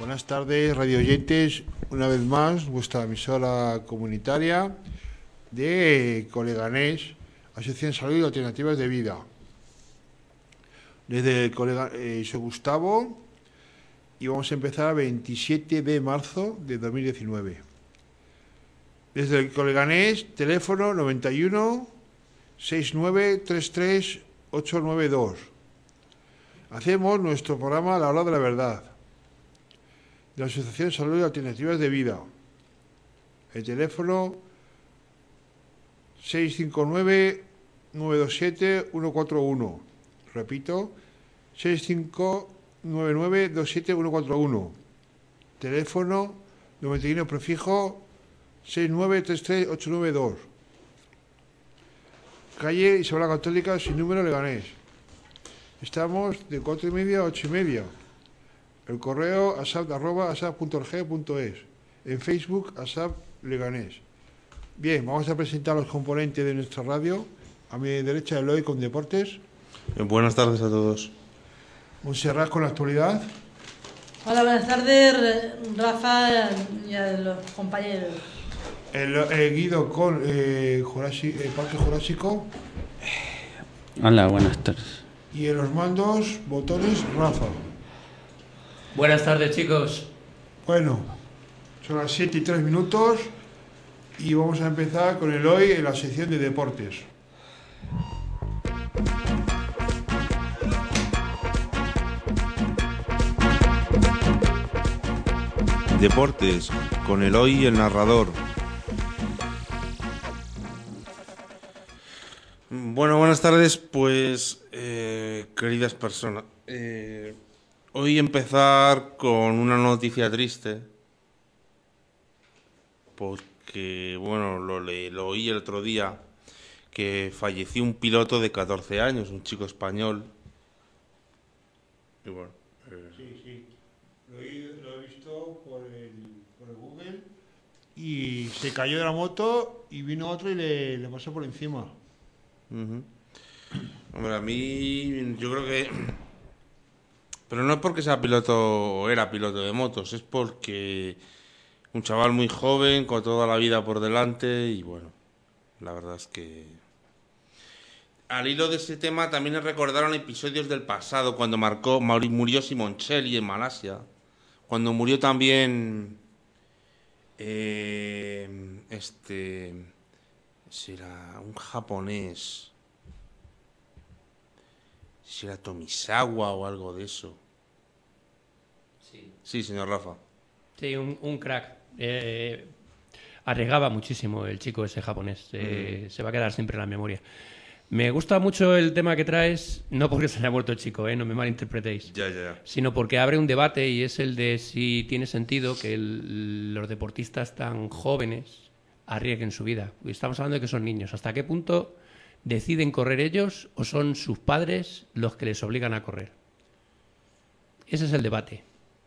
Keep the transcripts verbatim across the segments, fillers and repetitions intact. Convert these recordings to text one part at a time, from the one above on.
Buenas tardes, radio oyentes, una vez más, vuestra emisora comunitaria de Coleganés, Asociación de Salud y Alternativas de Vida. Desde el colega, eh, soy Gustavo y vamos a empezar el veintisiete de marzo de dos mil diecinueve. Desde el Coleganés, teléfono noventa y uno, sesenta y nueve, treinta y tres, ochocientos noventa y dos. Hacemos nuestro programa a la hora de la verdad, de la Asociación de Salud y Alternativas de Vida. El teléfono seis cinco nueve, nueve dos siete, uno cuatro uno. Repito, seis cinco nueve nueve, dos siete uno cuatro uno. Teléfono noventa y uno prefijo sesenta y nueve, treinta y tres, ochocientos noventa y dos. Calle Isabel la Católica, sin número, Leganés. Estamos de cuatro y media a ocho y media. El correo asap arroba asap punto org punto es. En Facebook asap Leganés. Bien, vamos a presentar los componentes de nuestra radio. A mi derecha Eloy con deportes. Buenas tardes a todos. Montserrat con la actualidad. Hola, buenas tardes, Rafa y a los compañeros. El, el Guido con eh, Jurásico, el Parque Jurásico. Hola, buenas tardes. Y en los mandos, botones, Rafa. Buenas tardes, chicos. Bueno, son las siete y tres minutos y vamos a empezar con Eloy en la sección de deportes. Deportes, con Eloy el narrador. Bueno, buenas tardes, pues, eh, queridas personas. Eh, hoy empezar con una noticia triste, porque, bueno, lo, le, lo oí el otro día, que falleció un piloto de catorce años, un chico español. Y bueno, eh... Sí, sí, lo he, lo he visto por el, por el Google y se cayó de la moto y vino otro y le, le pasó por encima. Uh-huh. Hombre, a mí yo creo que, pero no es porque sea piloto o era piloto de motos, es porque un chaval muy joven con toda la vida por delante y bueno, la verdad es que al hilo de ese tema también me recordaron episodios del pasado cuando marcó murió Simoncelli en Malasia, cuando murió también eh, este será un japonés, si era Tomisawa o algo de eso. Sí, sí señor Rafa. Sí, un, un crack. Eh, arriesgaba muchísimo el chico ese japonés. Eh, mm. Se va a quedar siempre en la memoria. Me gusta mucho el tema que traes, no porque se haya muerto el chico, ¿eh? No me malinterpretéis, ya, ya, ya. Sino porque abre un debate y es el de si tiene sentido que el, los deportistas tan jóvenes arriesguen su vida. Estamos hablando de que son niños. ¿Hasta qué punto deciden correr ellos o son sus padres los que les obligan a correr? Ese es el debate.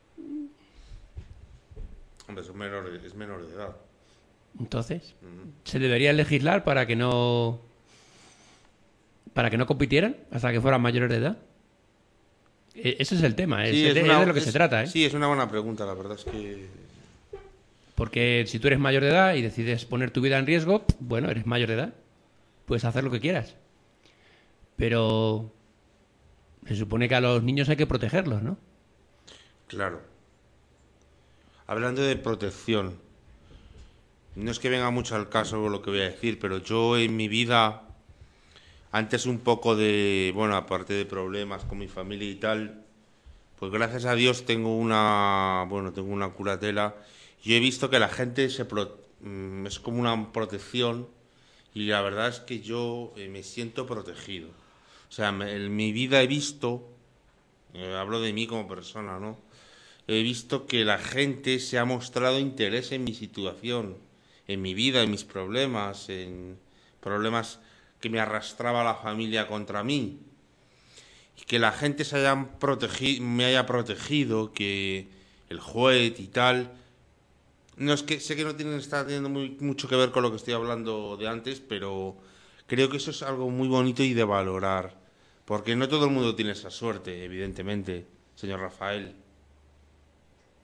Hombre, es menor, es menor de edad. Entonces, uh-huh. ¿se debería legislar para que no para que no compitieran hasta que fueran mayores de edad? E- ese es el tema, sí, es, es, de, una, es de lo que es, se trata, ¿eh? Sí, es una buena pregunta, la verdad es que... Porque si tú eres mayor de edad y decides poner tu vida en riesgo, bueno, eres mayor de edad. Puedes hacer lo que quieras. Pero se supone que a los niños hay que protegerlos, ¿no? Claro. Hablando de protección, no es que venga mucho al caso lo que voy a decir, pero yo en mi vida, antes un poco de, bueno, aparte de problemas con mi familia y tal, pues gracias a Dios tengo una, bueno, tengo una curatela. Yo he visto que la gente se pro, es como una protección y la verdad es que yo eh, me siento protegido. O sea, me, en mi vida he visto, eh, hablo de mí como persona, ¿no? He visto que la gente se ha mostrado interés en mi situación, en mi vida, en mis problemas, en problemas que me arrastraba la familia contra mí. Y que la gente se haya protegido, me haya protegido, que el juez y tal... No, es que sé que no tiene, está teniendo muy, mucho que ver con lo que estoy hablando de antes, pero creo que eso es algo muy bonito y de valorar. Porque no todo el mundo tiene esa suerte, evidentemente, señor Rafael.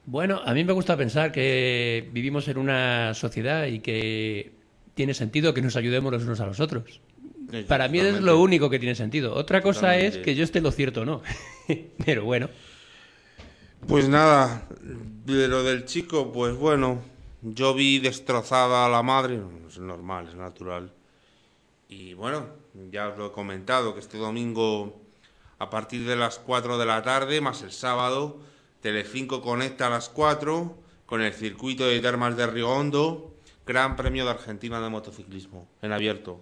Bueno, a mí me gusta pensar que vivimos en una sociedad y que tiene sentido que nos ayudemos los unos a los otros. Eh, Para mí es totalmente. lo único que tiene sentido. Otra cosa Totalmente. es que yo esté en lo cierto o no. Pero bueno. Pues nada, de lo del chico, pues bueno, yo vi destrozada a la madre, no, es normal, es natural. Y bueno, ya os lo he comentado, que este domingo, a partir de las cuatro de la tarde, más el sábado, Telecinco conecta a las cuatro con el circuito de Termas de Río Hondo, Gran Premio de Argentina de motociclismo, en abierto.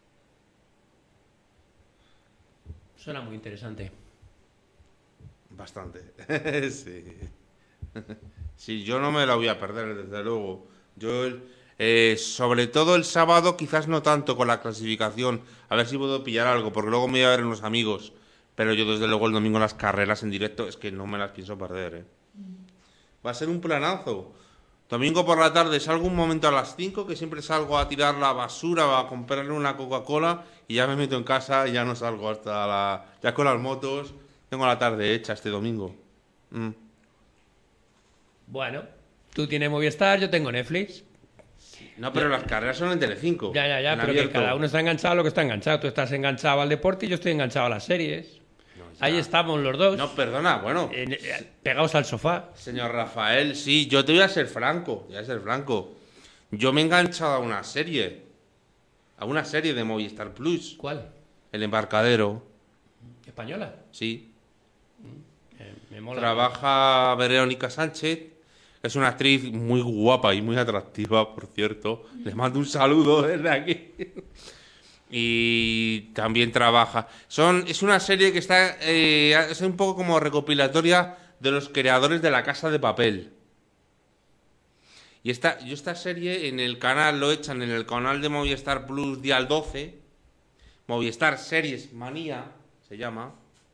Suena muy interesante. Bastante, sí. Sí, yo no me la voy a perder, desde luego. Yo, eh, sobre todo el sábado, quizás no tanto con la clasificación, a ver si puedo pillar algo, porque luego me voy a ver unos amigos. Pero yo, desde luego, el domingo las carreras en directo, es que no me las pienso perder, ¿eh? Va a ser un planazo. Domingo por la tarde salgo un momento a las cinco, que siempre salgo a tirar la basura, a comprarle una Coca-Cola, y ya me meto en casa y ya no salgo hasta la... Ya con las motos... Tengo la tarde hecha este domingo. Mm. Bueno, tú tienes Movistar, yo tengo Netflix. No, pero las carreras son en Telecinco. Ya, ya, ya, en pero que abierto. cada uno está enganchado a lo que está enganchado. Tú estás enganchado al deporte y yo estoy enganchado a las series. No, ya. Ahí estamos los dos, No, perdona, bueno. en- eh, pegados al sofá. Señor Rafael, sí, yo te voy a ser franco. Voy a ser franco. Yo me he enganchado a una serie. A una serie de Movistar Plus. ¿Cuál? El Embarcadero. ¿Española? Sí. Eh, me mola. Trabaja Verónica Sánchez. Es una actriz muy guapa y muy atractiva, por cierto. Les mando un saludo desde aquí. Y también trabaja. Son, es una serie que está eh, es un poco como recopilatoria de los creadores de La Casa de Papel. Y esta, yo esta serie en el canal lo echan en el canal de Movistar Plus Dial doce. Movistar Series Manía se llama.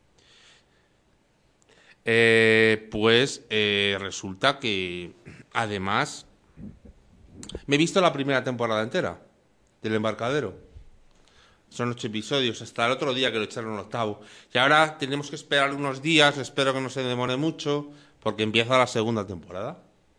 Eh, pues eh, resulta que además me he visto la primera temporada entera del Embarcadero. Son ocho episodios, hasta el otro día que lo echaron el octavo. Y ahora tenemos que esperar unos días, espero que no se demore mucho, porque empieza la segunda temporada.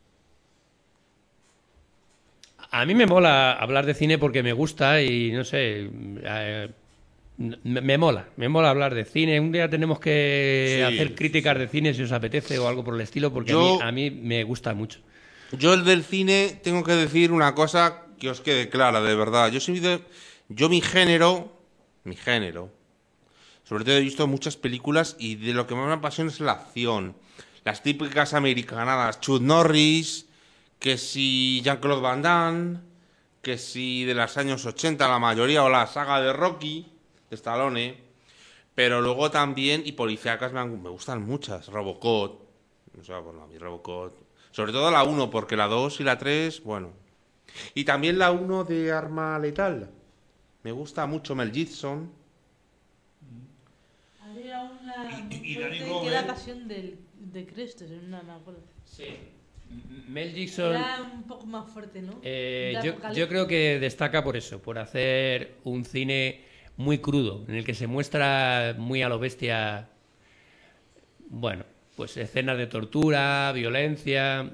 A mí me mola hablar de cine porque me gusta y no sé, eh, me, me mola, me mola hablar de cine. Un día tenemos que Sí, hacer críticas de cine si os apetece o algo por el estilo, porque Yo- a, mí, a mí me gusta mucho. Yo el del cine tengo que decir una cosa que os quede clara, de verdad. Yo soy de, yo mi género, mi género, sobre todo he visto muchas películas y de lo que más me apasiona es la acción. Las típicas americanadas, Chuck Norris, que si Jean-Claude Van Damme, que si de los años ochenta la mayoría, o la saga de Rocky, de Stallone, pero luego también, y policíacas me, han- me gustan muchas, Robocop, o sea, bueno, a mí Robocop, sobre todo la uno, porque la dos y la tres, bueno. Y también la uno de Arma Letal, me gusta mucho Mel Gibson. Había una Y- y- y fuerte Dani que Gómez. era Pasión del, de Cristo, si no me acuerdo. Sí. Mel Gibson, Era un poco más fuerte, ¿no? eh, De yo, apocalipsis. yo creo que destaca por eso, por hacer un cine muy crudo, en el que se muestra muy a lo bestia, bueno, pues escenas de tortura, violencia.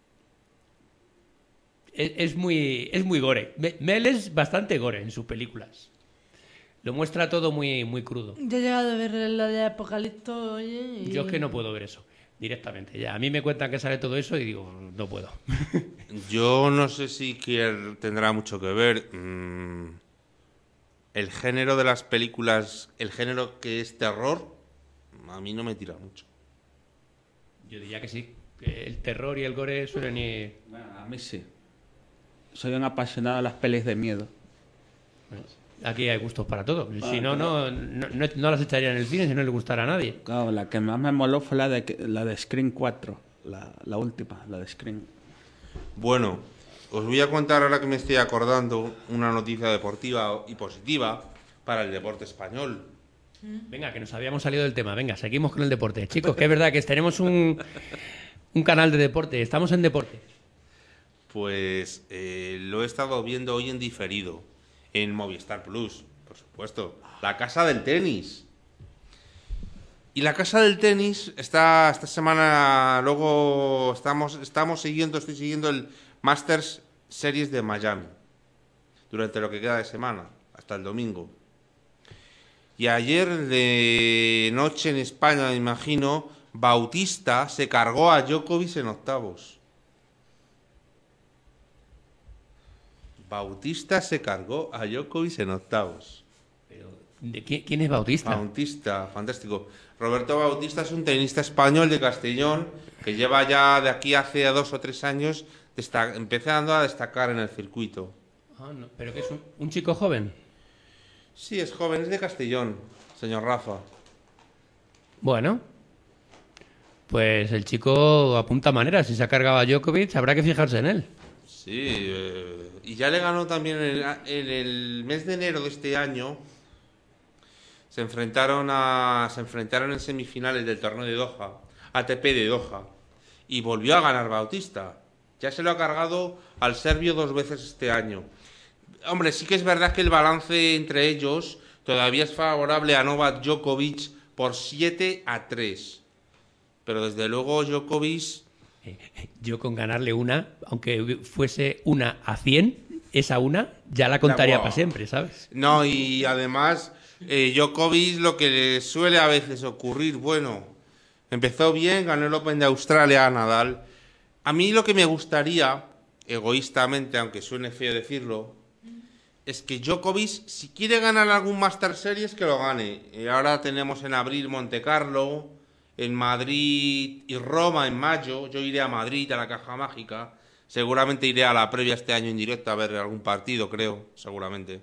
Es, es muy, es muy gore. Me- Mel es bastante gore en sus películas. Lo muestra todo muy, muy crudo. Yo he llegado a ver la de Apocalipto, oye. Y... Yo es que no puedo ver eso directamente. Ya, a mí me cuentan que sale todo eso y digo, no puedo. Yo no sé si Kier tendrá mucho que ver. mm, el género de las películas, el género que es terror, a mí no me tira mucho. Yo diría que sí. que El terror y el gore suelen ir... Bueno, a mí sí. Soy un apasionado de las pelis de miedo. Aquí hay gustos para todo. Si no, no, no, no, no las echaría en el cine si no le gustara a nadie. Claro, la que más me moló fue la de, la de Scream cuatro. La, la última, la de Scream. Bueno, os voy a contar ahora que me estoy acordando una noticia deportiva y positiva para el deporte español. Venga, que nos habíamos salido del tema. Venga, seguimos con el deporte. Chicos, que es verdad que tenemos un, un canal de deporte. Estamos en deporte. Pues eh, lo he estado viendo hoy en diferido, en Movistar Plus, por supuesto. La casa del tenis. Y la casa del tenis está esta semana, luego estamos, estamos siguiendo, estoy siguiendo el Masters Series de Miami durante lo que queda de semana, hasta el domingo. Y ayer de noche en España, me imagino, Bautista se cargó a Djokovic en octavos. Bautista se cargó a Djokovic en octavos. Pero, ¿de quién, quién es Bautista? Bautista, fantástico. Roberto Bautista es un tenista español de Castellón que lleva ya de aquí hace dos o tres años empezando a destacar en el circuito. Ah, no, ¿pero qué es un, un chico joven? Sí, es joven, es de Castellón, señor Rafa. Bueno, pues el chico apunta maneras. Si se ha cargado a Djokovic, habrá que fijarse en él. Sí, eh, y ya le ganó también en el, en el mes de enero de este año. Se enfrentaron a se enfrentaron en semifinales del torneo de Doha, A T P de Doha, y volvió a ganar Bautista. Ya se lo ha cargado al serbio dos veces este año. Hombre, sí que es verdad que el balance entre ellos todavía es favorable a Novak Djokovic por siete a tres. Pero desde luego Djokovic... Yo con ganarle una, aunque fuese una a cien, esa una ya la contaría La- para siempre, ¿sabes? No, y además eh, Djokovic, lo que le suele a veces ocurrir, bueno, empezó bien, ganó el Open de Australia a Nadal. A mí lo que me gustaría, egoístamente, aunque suene feo decirlo, es que Djokovic, si quiere ganar algún Master Series, que lo gane. Eh, ahora tenemos en abril Monte Carlo, en Madrid y Roma en mayo. Yo iré a Madrid, a la Caja Mágica. Seguramente iré a la previa este año en directo a ver algún partido, creo, seguramente.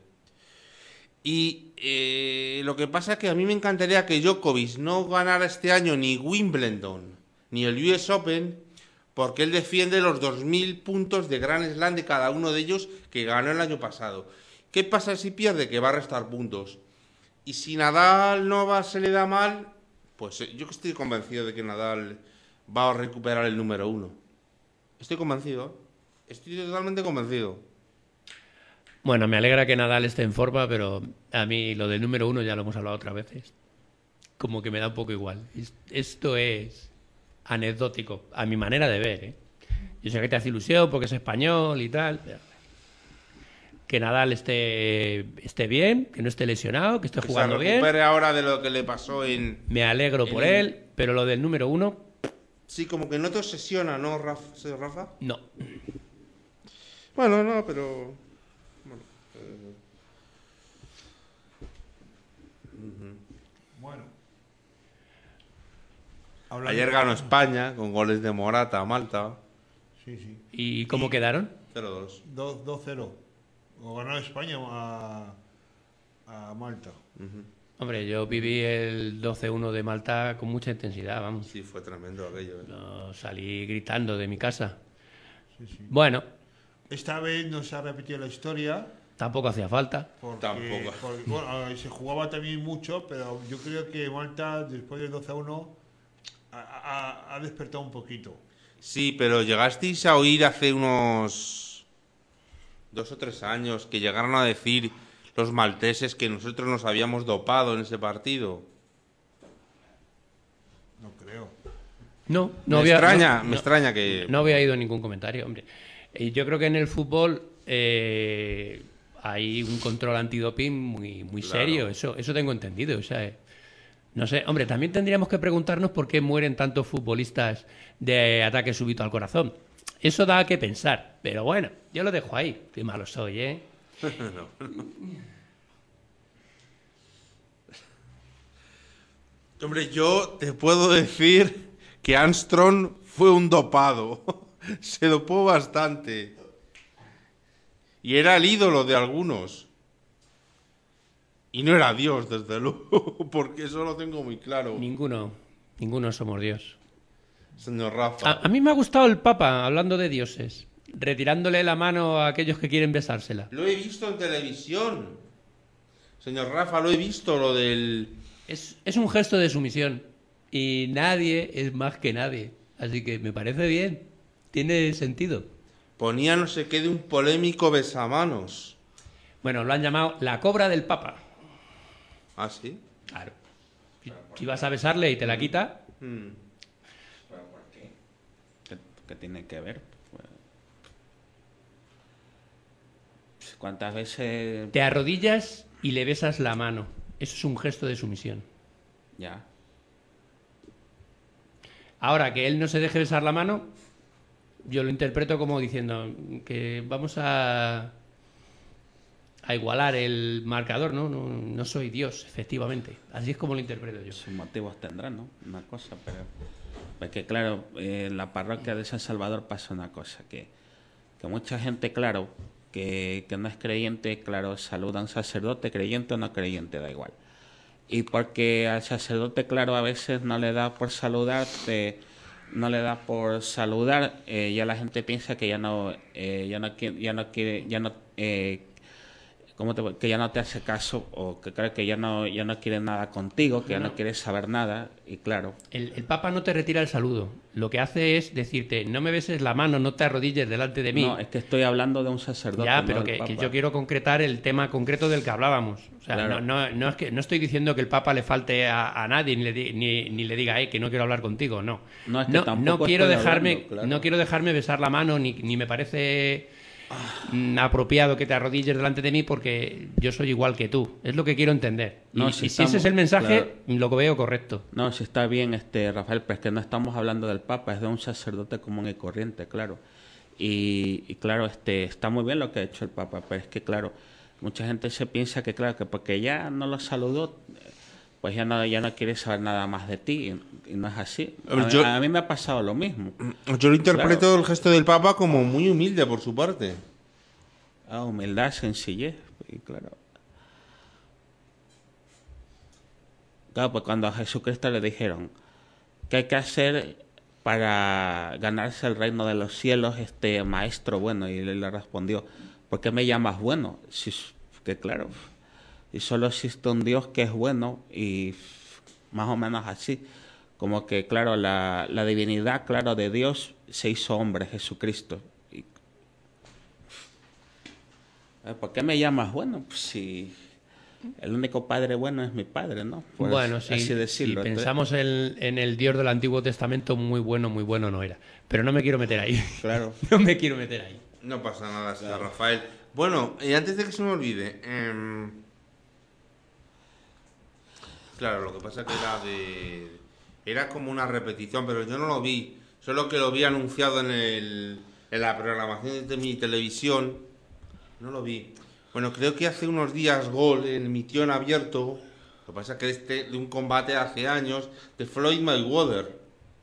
Y eh, lo que pasa es que a mí me encantaría que Djokovic no ganara este año ni Wimbledon ni el U S Open, porque él defiende los dos mil puntos de Grand Slam de cada uno de ellos que ganó el año pasado. ¿Qué pasa si pierde? Que va a restar puntos. Y si Nadal no va, se le da mal, pues eh, yo estoy convencido de que Nadal va a recuperar el número uno. Estoy convencido. Estoy totalmente convencido. Bueno, me alegra que Nadal esté en forma, pero a mí lo del número uno ya lo hemos hablado otras veces. Como que me da un poco igual. Es- Esto es anecdótico, a mi manera de ver, ¿eh? Yo sé que te hace ilusión porque es español y tal, pero que Nadal esté, esté bien, que no esté lesionado, que esté Que jugando se bien. recupere ahora de lo que le pasó en... Me alegro por en- él, pero lo del número uno, Sí, como que no te obsesiona, ¿no, Rafa? señor Rafa? no. Bueno, no, pero... Bueno, eh, Bueno. Hablando- ayer ganó España con goles de Morata a Malta. Sí, sí. ¿Y cómo quedaron? cero dos. dos- dos cero. O ganó España a, a Malta. Hombre, yo viví el doce uno de Malta con mucha intensidad, vamos. Sí, fue tremendo aquello. ¿eh? No, salí gritando de mi casa. Sí, sí. Bueno, Esta vez no se ha repetido la historia. tampoco hacía falta. Porque, Tampoco. porque, bueno, eh, se jugaba también mucho, pero yo creo que Malta, después del doce a uno, ha, ha- ha despertado un poquito. Sí, pero llegasteis a oír hace unos dos o tres años que llegaron a decir los malteses que nosotros nos habíamos dopado en ese partido. No creo. No, no me había, extraña, no- me no- extraña que... no había oído ningún comentario, hombre. Y yo creo que en el fútbol eh, hay un control antidoping muy, muy Claro. serio, eso, eso tengo entendido. O sea, eh, no sé, hombre, también tendríamos que preguntarnos por qué mueren tantos futbolistas de ataque súbito al corazón. Eso da que pensar, pero bueno, yo lo dejo ahí. Qué malo soy, ¿eh? Hombre, yo te puedo decir que Armstrong fue un dopado. Se dopó bastante. Y era el ídolo de algunos. Y no era Dios, desde luego, porque eso lo tengo muy claro, Ninguno, ninguno somos Dios. señor Rafa. A, a mí me ha gustado el Papa, hablando de dioses, retirándole la mano a aquellos que quieren besársela. Lo he visto en televisión. Señor Rafa, lo he visto, lo del... Es, es un gesto de sumisión y nadie es más que nadie. Así que me parece bien, tiene sentido. Ponía no sé qué de un polémico besamanos. Bueno, lo han llamado la cobra del Papa. ¿Ah, sí? Claro. Si, si vas a besarle y te la quita, Mm. ¿Pero por qué? ¿Qué, qué tiene que ver? Pues, ¿cuántas veces...? te arrodillas y le besas la mano. Eso es un gesto de sumisión. Ya. Ahora, que él no se deje besar la mano, yo lo interpreto como diciendo que vamos a, a igualar el marcador, ¿no? ¿no? No soy Dios, efectivamente. Así es como lo interpreto yo. Sus motivos tendrán, ¿no? Una cosa, pero... Porque, claro, eh, en la parroquia de San Salvador pasa una cosa, que, que mucha gente, claro, que, que no es creyente, claro, saluda a un sacerdote, creyente o no creyente, da igual. Y porque al sacerdote, claro, a veces no le da por saludar, te- no le da por saludar, eh, ya la gente piensa que ya no, eh, ya no quiere, ya no quiere, ya no, eh, ¿cómo te- que ya no te hace caso o que cree que ya no, ya no quiere nada contigo, que ya no quiere saber nada y claro, El, el Papa no te retira el saludo. Lo que hace es decirte, no me beses la mano, no te arrodilles delante de mí. no, es que estoy hablando de un sacerdote. Ya, no pero del que, que Papa. yo quiero concretar el tema concreto del que hablábamos. O sea, Claro. no, no, no es que no estoy diciendo que el Papa le falte a, a nadie ni le, di- ni, ni le diga, eh, que no quiero hablar contigo. No, No, es que no, tampoco no quiero estoy dejarme, hablando, claro. no quiero dejarme besar la mano ni, ni me parece mm, apropiado que te arrodilles delante de mí porque yo soy igual que tú. Es lo que quiero entender. No, y si y si ese estamos- es el mensaje, claro. lo veo correcto. No, sí está bien, este Rafael, pero es que no estamos hablando del Papa, es de un sacerdote común y corriente, claro. Y, y claro, este está muy bien lo que ha hecho el Papa, pero es que claro, mucha gente se piensa que claro, que porque ya no lo saludó, pues ya no, ya no quiere saber nada más de ti, y, y no es así. A, Hombre, mí- yo- a mí me ha pasado lo mismo. Yo lo interpreto Claro. el gesto del Papa como muy humilde por su parte. Ah, humildad, sencillez, y claro. Claro, pues cuando a Jesucristo le dijeron, ¿qué hay que hacer para ganarse el reino de los cielos, este maestro bueno? Y él le respondió, ¿por qué me llamas bueno? Si, s- que claro, y solo existe un Dios que es bueno y más o menos así. Como que, claro, la, la divinidad, claro, de Dios se hizo hombre, Jesucristo. Y, eh, ¿por qué me llamas bueno? Pues si el único padre bueno es mi padre, ¿no? Pues, Bueno, sí, así si decirlo. Entonces, pensamos en, en el Dios del Antiguo Testamento, muy bueno, muy bueno no era. Pero no me quiero meter ahí. claro. No me quiero meter ahí. No pasa nada, señor Rafael. Bueno, y antes de que se me olvide, em, claro, lo que pasa es que era de, era como una repetición, pero yo no lo vi. Solo que lo vi anunciado en el, en la programación de mi televisión, no lo vi. Bueno, creo que hace unos días Gol emitió en abierto. Lo que pasa es que este de un combate hace años de Floyd Mayweather.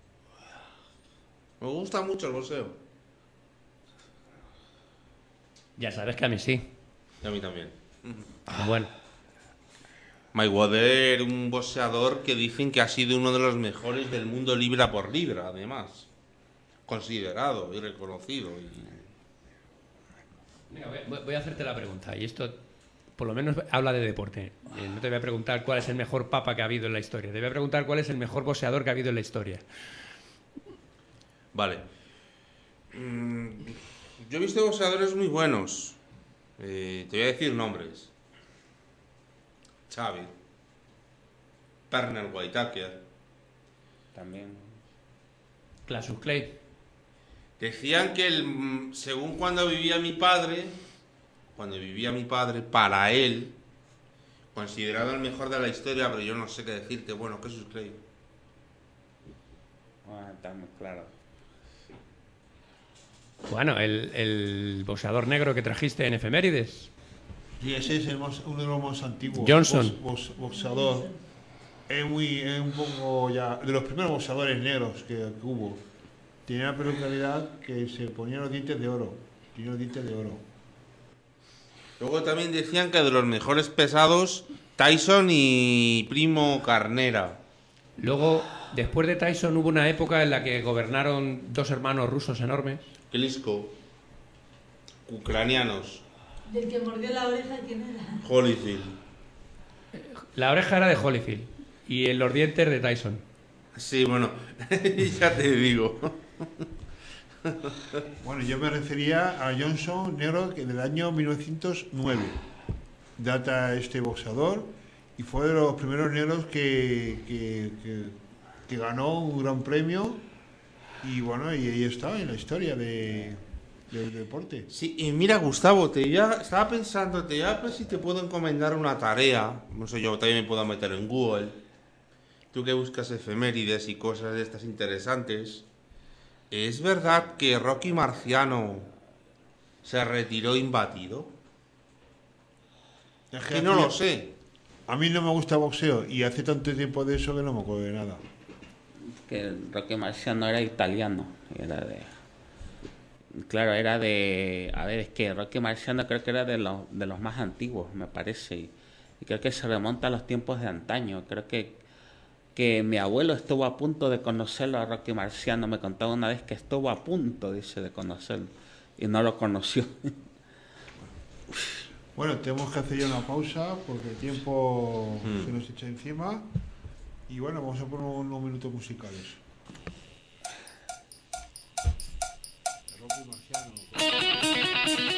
Me gusta mucho el boxeo. Ya sabes que a mí sí. Y a mí también. Bueno, Mayweather, un boxeador que dicen que ha sido uno de los mejores del mundo libra por libra, además. Considerado y reconocido. y- venga, voy, a- voy a hacerte la pregunta. Y esto, por lo menos, habla de deporte. Eh, no te voy a preguntar cuál es el mejor papa que ha habido en la historia. Te voy a preguntar cuál es el mejor boxeador que ha habido en la historia. Vale. Mm, yo he visto boxeadores muy buenos. Eh, te voy a decir nombres. Chávez. Pernell Whitaker. También. Cassius Clay. Decían que el, mm, según cuando vivía mi padre, cuando vivía mi padre, para él, considerado el mejor de la historia, pero yo no sé qué decirte, bueno, Cassius Clay. Ah, está muy claro. Bueno, el, el boxeador negro que trajiste en Efemérides. Y ese es el más- uno de los más antiguos. Johnson. box- box- boxeador. Es muy, es un poco ya. De los primeros boxeadores negros que, que hubo. Tenía una peculiaridad que se ponían los dientes de oro. Tenía los dientes de oro. Luego también decían que de los mejores pesados, Tyson y Primo Carnera. Luego, después de Tyson, hubo una época en la que gobernaron dos hermanos rusos enormes. Klitschko. Ucranianos. Del que mordió la oreja, ¿quién era? Holyfield. La oreja era de Holyfield y en los dientes de Tyson. Sí, bueno, ya te digo. Bueno, yo me refería a Johnson, negro, que del año mil novecientos nueve. Data este boxeador. y fue de los primeros negros que, que, que, que ganó un gran premio y bueno, y ahí está en la historia de, del deporte. Sí, y mira, Gustavo, te ya estaba pensando, te ya pues si te puedo encomendar una tarea, no sé, yo también me puedo meter en Google, tú que buscas efemérides y cosas de estas interesantes, ¿es verdad que Rocky Marciano se retiró imbatido? Es Que no hacía- lo sé. A mí no me gusta boxeo y hace tanto tiempo de eso que no me acuerdo de nada. Que Rocky Marciano era italiano, era de... Claro, era de... A ver, es que Rocky Marciano creo que era de los, de los más antiguos, me parece, y, y creo que se remonta a los tiempos de antaño. Creo que, que mi abuelo estuvo a punto de conocerlo a Rocky Marciano, me contaba una vez que estuvo a punto, dice, de conocerlo, y no lo conoció. Bueno, tenemos que hacer ya una pausa porque el tiempo Mm. se nos echa encima y bueno, vamos a poner unos minutos musicales. Rocky Marciano.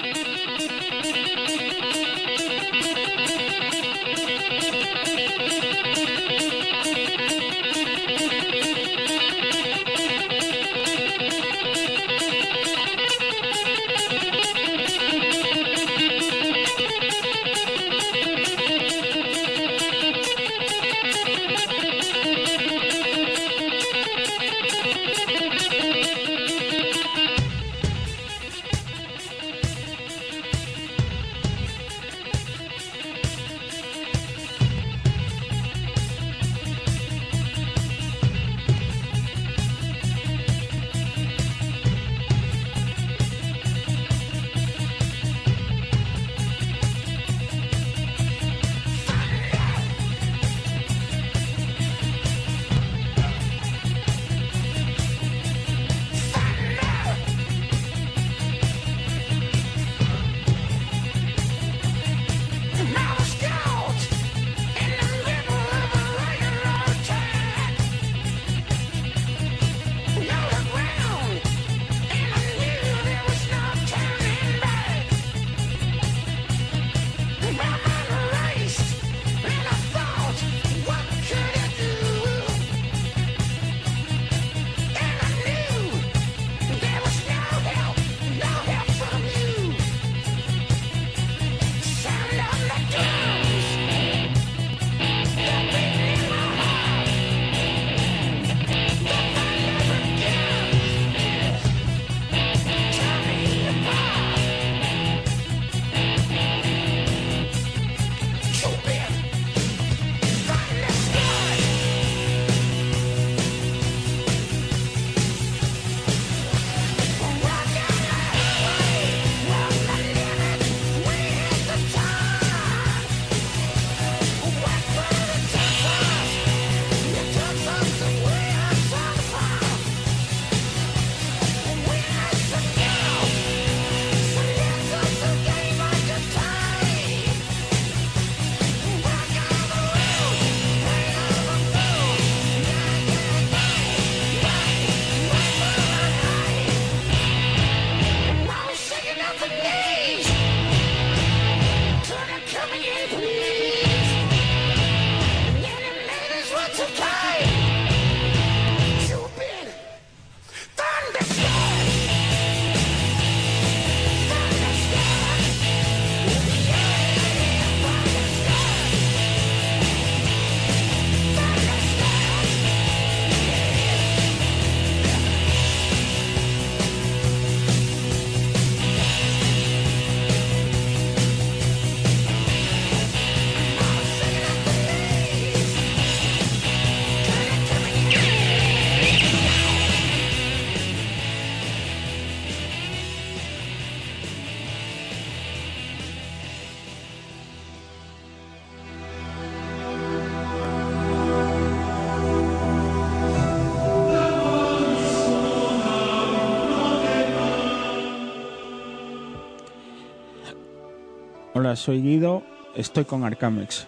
Hola, soy Guido, estoy con Arcamex.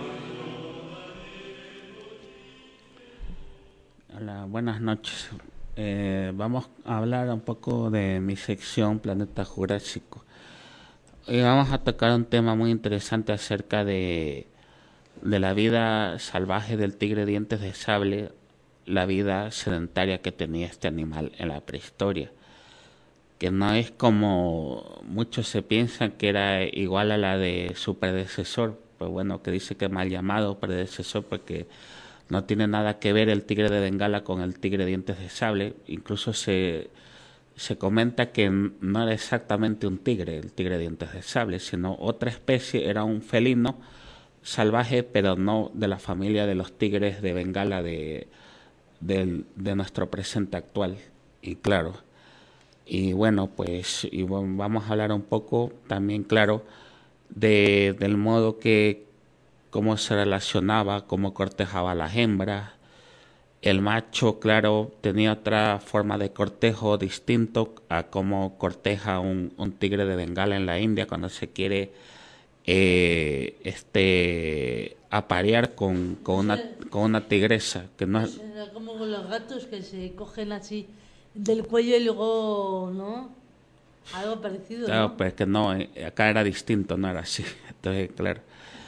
Hola, buenas noches. eh, vamos a hablar un poco de mi sección Planeta Jurásico. Y vamos a tocar un tema muy interesante acerca de, de la vida salvaje del tigre de dientes de sable, la vida sedentaria que tenía este animal en la prehistoria, que no es como muchos se piensan que era igual a la de su predecesor, pues bueno, que dice que mal llamado predecesor porque no tiene nada que ver el tigre de Bengala con el tigre de dientes de sable. Incluso se, se comenta que no era exactamente un tigre, el tigre de dientes de sable, sino otra especie, era un felino salvaje, pero no de la familia de los tigres de Bengala de, de, de nuestro presente actual. Y claro, y bueno, pues y bueno, vamos a hablar un poco también, claro, de, del modo que, cómo se relacionaba, cómo cortejaba a las hembras. El macho, claro, tenía otra forma de cortejo distinto a cómo corteja un, un tigre de Bengala en la India cuando se quiere eh, este aparear con, con, una, con una tigresa. Que no es... Era como con los gatos que se cogen así del cuello y luego, ¿no? Algo parecido, Claro, ¿no? pues que no, acá era distinto, no era así. Entonces, claro.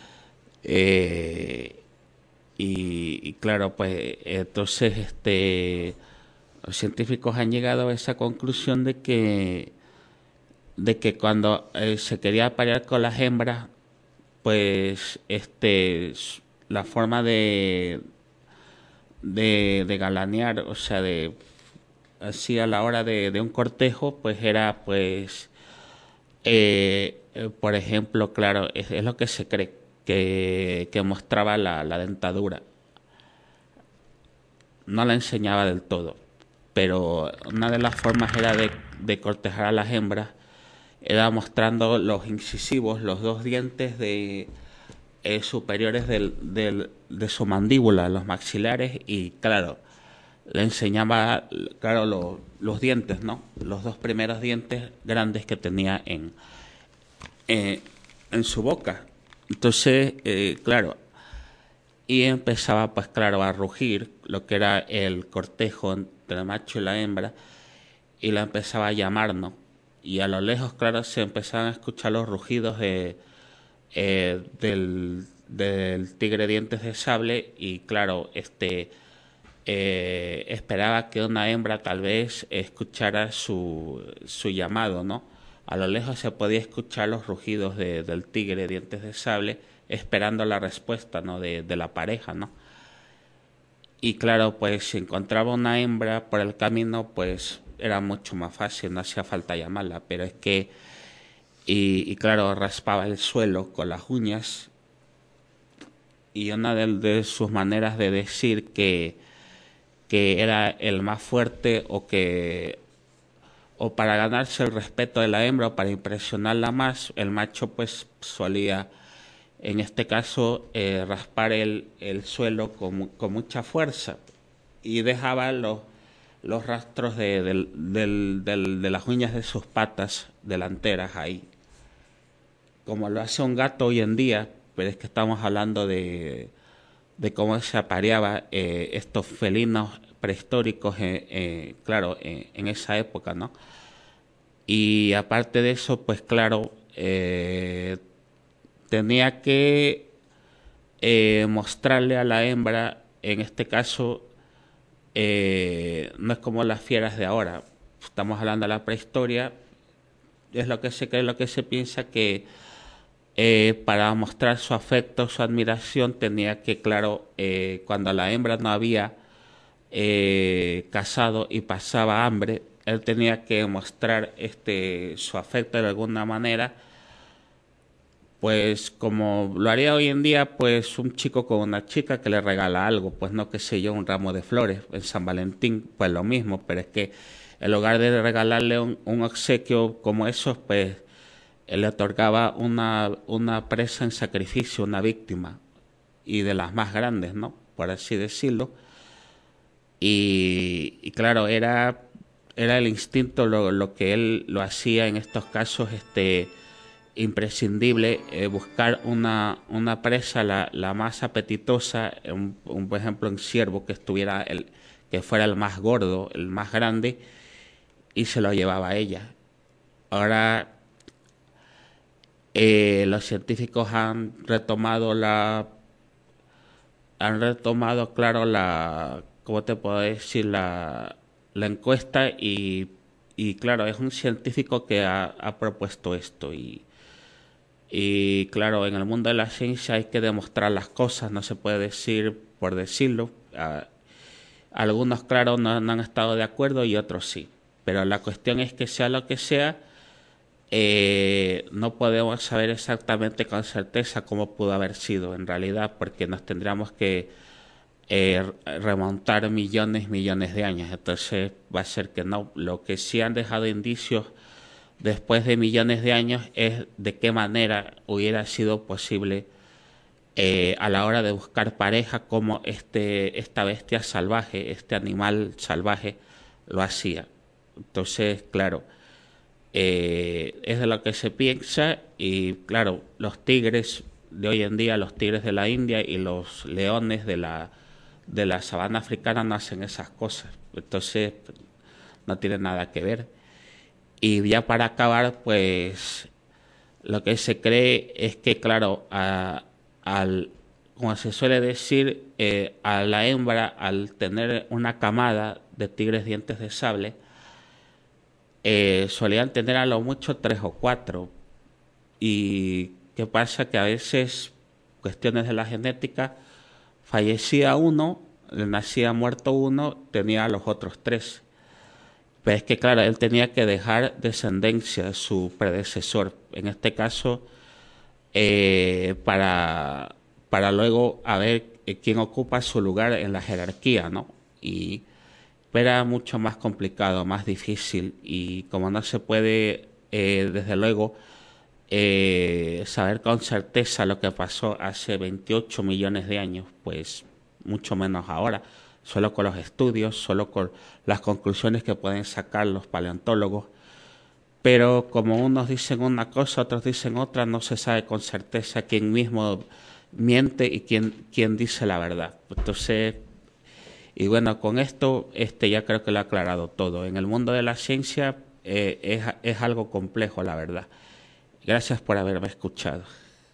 Eh, y, y claro, pues entonces este los científicos han llegado a esa conclusión de que de que cuando eh, se quería aparear con las hembras, pues este la forma de de, de galanear, o sea, de así a la hora de, de un cortejo, pues era pues eh, eh, por ejemplo, claro, es, es lo que se cree que, que mostraba la, la dentadura. No la enseñaba del todo, pero una de las formas era de, de cortejar a las hembras, era mostrando los incisivos, los dos dientes de, eh, superiores del, del, de su mandíbula, los maxilares, y claro, le enseñaba, claro, lo, los dientes, ¿no? Los dos primeros dientes grandes que tenía en, eh, en su boca. Entonces, eh, claro, y empezaba, pues claro, a rugir lo que era el cortejo entre el macho y la hembra, y la empezaba a llamar, ¿no? Y a lo lejos, claro, se empezaban a escuchar los rugidos de, eh, del, del tigre dientes de sable, y claro, este eh, esperaba que una hembra tal vez escuchara su, su llamado, ¿no? A lo lejos se podía escuchar los rugidos de, del tigre dientes de sable, esperando la respuesta, ¿no? de, de la pareja, ¿no? Y claro, pues si encontraba una hembra por el camino, pues era mucho más fácil, no hacía falta llamarla, pero es que, y, y claro, raspaba el suelo con las uñas, y una de, de sus maneras de decir que, que era el más fuerte, o que o para ganarse el respeto de la hembra o para impresionarla más, el macho pues solía, en este caso, eh, raspar el, el suelo con, con mucha fuerza, y dejaba los, los rastros de, de, de, de, de las uñas de sus patas delanteras ahí, como lo hace un gato hoy en día, pero es que estamos hablando de, de cómo se apareaba eh, estos felinos prehistóricos, eh, eh, claro, eh, en esa época, ¿no? Y aparte de eso, pues claro, eh, tenía que eh, mostrarle a la hembra, en este caso, eh, no es como las fieras de ahora, estamos hablando de la prehistoria, es lo que se cree, lo que se piensa que eh, para mostrar su afecto, su admiración, tenía que, claro, eh, cuando la hembra no había eh, cazado y pasaba hambre, él tenía que mostrar este su afecto de alguna manera, pues como lo haría hoy en día, pues un chico con una chica que le regala algo, pues no, qué sé yo, un ramo de flores en San Valentín, pues lo mismo, pero es que en lugar de regalarle un, un obsequio como esos, pues él le otorgaba una, una presa en sacrificio, una víctima, y de las más grandes, ¿no? Por así decirlo. Y, y claro, era, era el instinto lo, lo que él lo hacía en estos casos, este imprescindible, eh, buscar una, una presa la, la más apetitosa, un, un, por ejemplo un ciervo que estuviera el, que fuera el más gordo, el más grande, y se lo llevaba a ella. Ahora eh, los científicos han retomado la han retomado claro la ¿cómo te puedo decir? la, la encuesta y, y claro, es un científico que ha, ha propuesto esto y y claro, en el mundo de la ciencia hay que demostrar las cosas, no se puede decir por decirlo. A, algunos claro no, no han estado de acuerdo y otros sí, pero la cuestión es que sea lo que sea, Eh, no podemos saber exactamente con certeza cómo pudo haber sido en realidad, porque nos tendríamos que eh, remontar millones, millones de años. Entonces va a ser que no. Lo que sí han dejado indicios después de millones de años es de qué manera hubiera sido posible eh, a la hora de buscar pareja, como este, esta bestia salvaje, este animal salvaje lo hacía. Entonces, claro, Eh, es de lo que se piensa y claro, los tigres de hoy en día, los tigres de la India y los leones de la, de la sabana africana no hacen esas cosas, entonces no tiene nada que ver. Y ya para acabar, pues lo que se cree es que claro, a, al, como se suele decir, eh, a la hembra, al tener una camada de tigres dientes de sable, Eh, solían tener a lo mucho tres o cuatro. Y qué pasa que a veces, cuestiones de la genética, fallecía uno, le nacía muerto uno, tenía a los otros tres. Pero es que claro, él tenía que dejar descendencia de su predecesor, en este caso eh, para, para luego a ver quién ocupa su lugar en la jerarquía, ¿no? Y era mucho más complicado, más difícil, y como no se puede, eh, desde luego, eh, saber con certeza lo que pasó hace veintiocho millones de años, pues mucho menos ahora, solo con los estudios, solo con las conclusiones que pueden sacar los paleontólogos, pero como unos dicen una cosa, otros dicen otra, no se sabe con certeza quién mismo miente y quién, quién dice la verdad. Entonces, y bueno, con esto este ya creo que lo he aclarado todo. En el mundo de la ciencia eh, es, es algo complejo, la verdad. Gracias por haberme escuchado.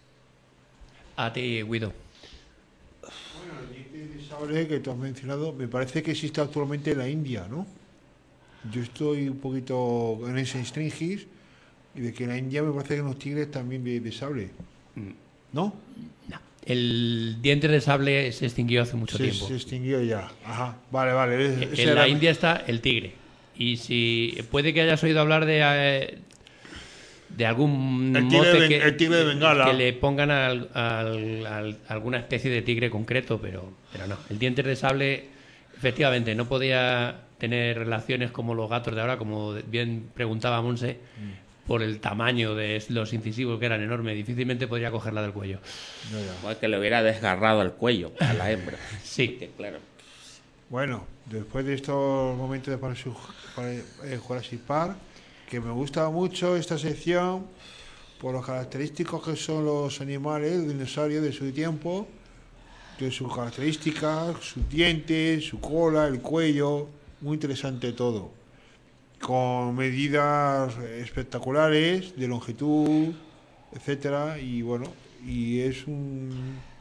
A ti, Guido. Bueno, el diente de sable que tú has mencionado, me parece que existe actualmente en la India, ¿no? Yo estoy un poquito en ese stringis y de que en la India me parece que los tigres también de, de sable, ¿no? No. El diente de sable se extinguió hace mucho se, tiempo. Se extinguió ya. Ajá. Vale, vale. Ese En era... la India está el tigre. Y si puede que hayas oído hablar de eh, de algún el tigre mote de, que, el tigre de Bengala. que le pongan al, al, al, alguna especie de tigre concreto, pero, pero no. El diente de sable, efectivamente, no podía tener relaciones como los gatos de ahora, como bien preguntaba Monse, mm. por el tamaño de los incisivos que eran enormes. Difícilmente podría cogerla del cuello. No, ya. Que le hubiera desgarrado el cuello a la hembra. Sí. Porque, claro. Bueno, después de estos momentos de Jurassic Park, que me gusta mucho esta sección por los característicos que son los animales, los dinosaurios de su tiempo, de sus características, sus dientes, su cola, el cuello, muy interesante todo, con medidas espectaculares de longitud, etcétera, y bueno, y es un...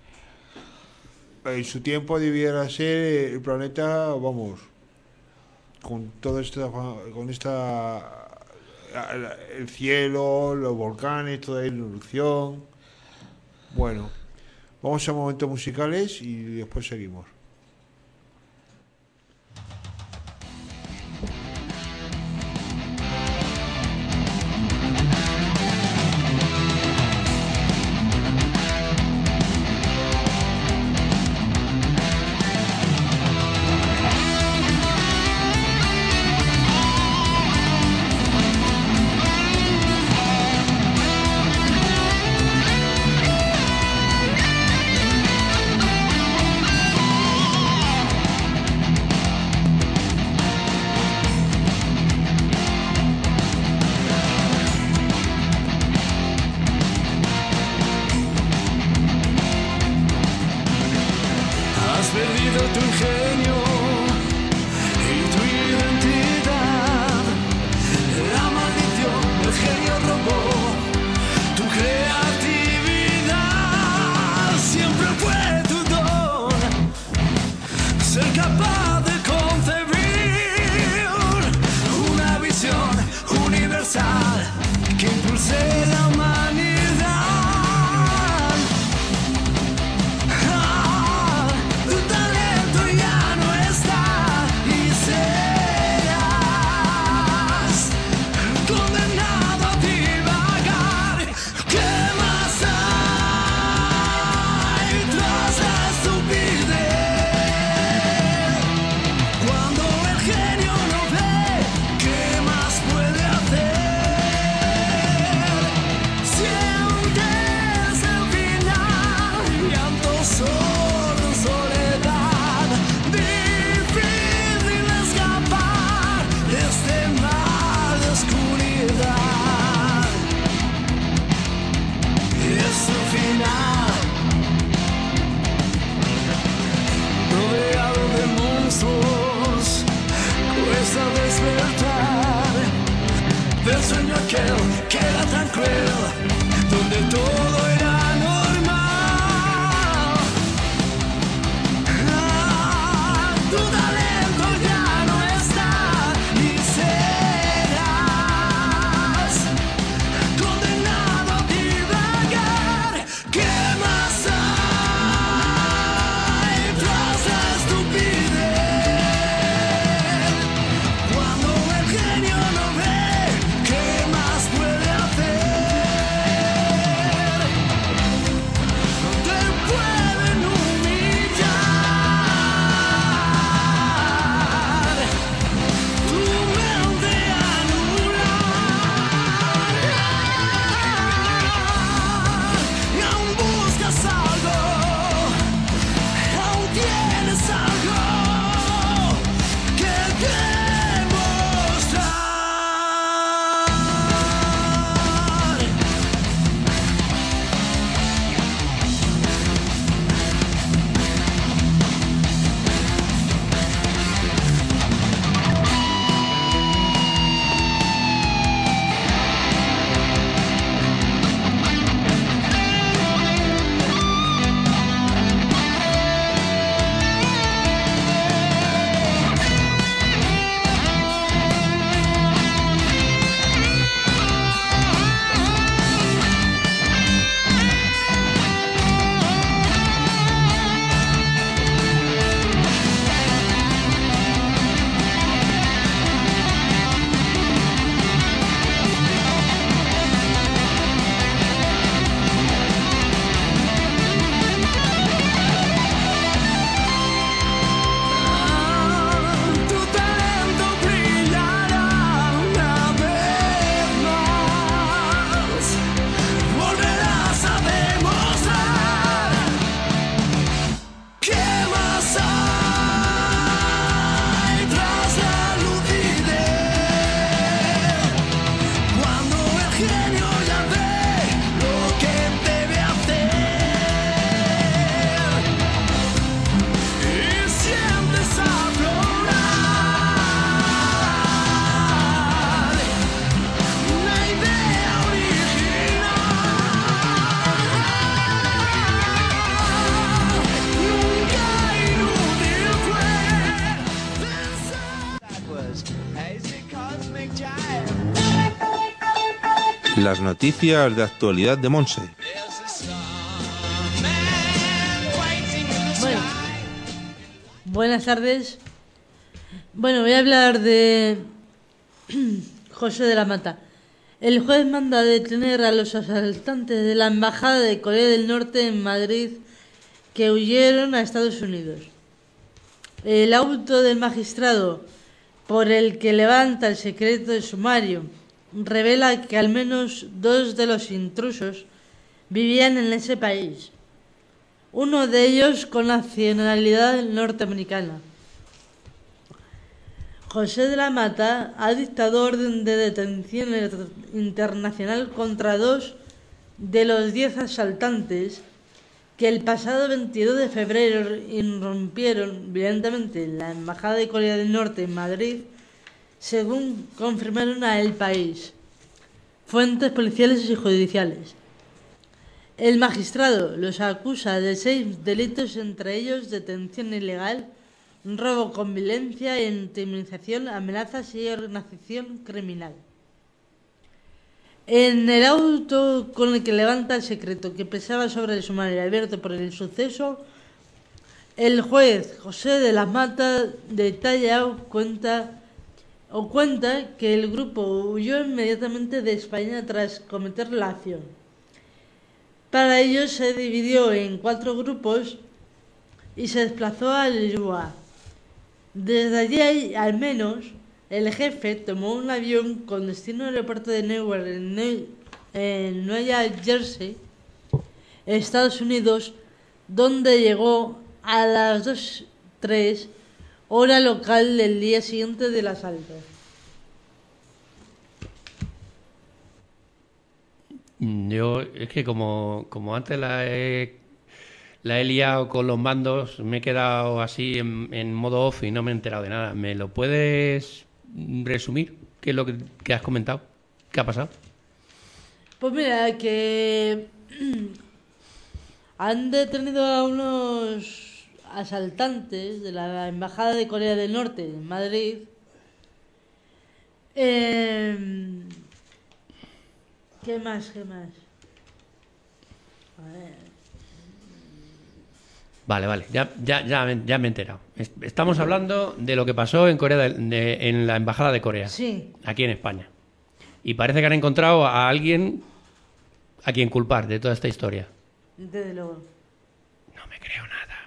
En su tiempo debiera ser el planeta, vamos, con todo esto, con esta, el cielo, los volcanes, toda la erupción. Bueno, vamos a momentos musicales y después seguimos. Has perdido tu ingenio aquel que era tan cruel, donde todo era normal. Ah, tu talento ya no está y serás condenado a divagar. ¿Qué más hay tras la estupidez? Cuando el genio no ve, ¿qué más puede hacer? Te pueden humillar, tu mente anular, y aún buscas algo, aún tienes algo que demostrar. Tu talento brillará una vez más, volverás a demostrar. ¿Qué más hay tras la lucidez? Cuando el genio ya ve lo que debe hacer y sientes aflorar una idea original. Nunca inútil fue pensar. Las noticias de actualidad de Monse. Bueno, buenas tardes. Bueno, voy a hablar de José de la Mata. El juez manda detener a los asaltantes de la Embajada de Corea del Norte en Madrid que huyeron a Estados Unidos. El auto del magistrado por el que levanta el secreto de sumario revela que al menos dos de los intrusos vivían en ese país, uno de ellos con nacionalidad norteamericana. José de la Mata ha dictado orden de detención internacional contra dos de los diez asaltantes que el pasado veintidós de febrero irrumpieron violentamente en la Embajada de Corea del Norte en Madrid, según confirmaron a El País fuentes policiales y judiciales. El magistrado los acusa de seis delitos, entre ellos detención ilegal, robo con violencia, intimidación, amenazas y organización criminal. En el auto con el que levanta el secreto que pesaba sobre el sumario abierto por el suceso, el juez José de la Mata detalla o cuenta, o cuenta que el grupo huyó inmediatamente de España tras cometer la acción. Para ello se dividió en cuatro grupos y se desplazó a Lisboa. Desde allí, al menos, el jefe tomó un avión con destino al aeropuerto de Newark en, New, en Nueva Jersey, Estados Unidos, donde llegó a las dos tres hora local del día siguiente del asalto. Yo es que como, como antes la he, la he liado con los mandos, me he quedado así en, en modo off y no me he enterado de nada. ¿Me lo puedes resumir? ¿Qué es lo que, que has comentado? ¿Qué ha pasado? Pues mira, que han detenido a unos asaltantes de la Embajada de Corea del Norte en Madrid. Eh, ¿Qué más? ¿Qué más? A ver. Vale, vale, ya, ya, ya, me- ya me he enterado. Es- Estamos hablando de lo que pasó en Corea del- de- en la Embajada de Corea, Sí, aquí en España. Y parece que han encontrado a alguien a quien culpar de toda esta historia. desde luego. No me creo nada.